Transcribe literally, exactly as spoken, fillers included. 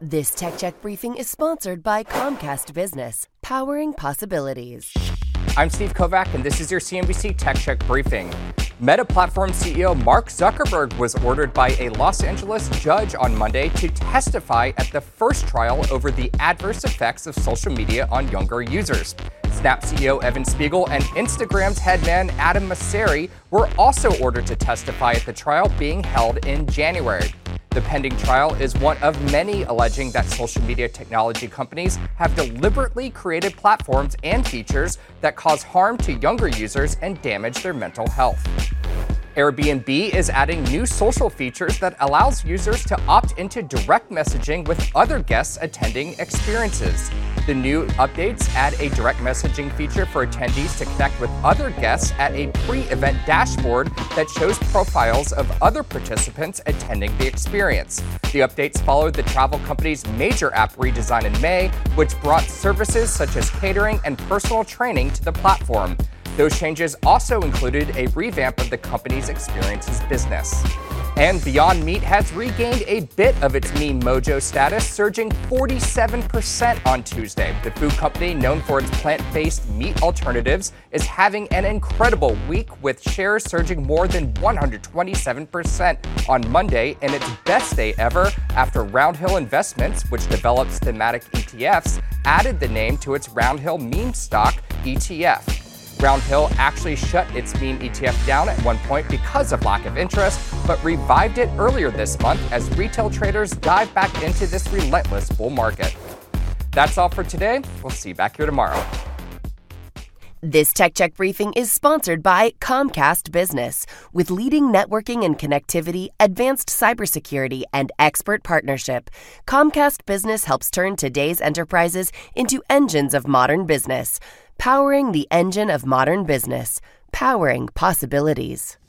This Tech Check briefing is sponsored by Comcast Business, powering possibilities. I'm Steve Kovac, and this is your C N B C Tech Check briefing. Meta Platform C E O Mark Zuckerberg was ordered by a Los Angeles judge on Monday to testify at the first trial over the adverse effects of social media on younger users. Snap C E O Evan Spiegel and Instagram's head man Adam Mosseri were also ordered to testify at the trial being held in January. The pending trial is one of many alleging that social media technology companies have deliberately created platforms and features that cause harm to younger users and damage their mental health. Airbnb is adding new social features that allows users to opt into direct messaging with other guests attending experiences. The new updates add a direct messaging feature for attendees to connect with other guests at a pre-event dashboard that shows profiles of other participants attending the experience. The updates followed the travel company's major app redesign in May, which brought services such as catering and personal training to the platform. Those changes also included a revamp of the company's experiences business. And Beyond Meat has regained a bit of its meme mojo status, surging forty-seven percent on Tuesday. The food company, known for its plant-based meat alternatives, is having an incredible week, with shares surging more than one hundred twenty-seven percent on Monday, and its best day ever after Roundhill Investments, which develops thematic E T Fs, added the name to its Roundhill Meme Stock E T F. Roundhill actually shut its meme E T F down at one point because of lack of interest, but revived it earlier this month as retail traders dive back into this relentless bull market. That's all for today. We'll see you back here tomorrow. This Tech Check briefing is sponsored by Comcast Business. With leading networking and connectivity, advanced cybersecurity, and expert partnership, Comcast Business helps turn today's enterprises into engines of modern business. Powering the engine of modern business. Powering possibilities.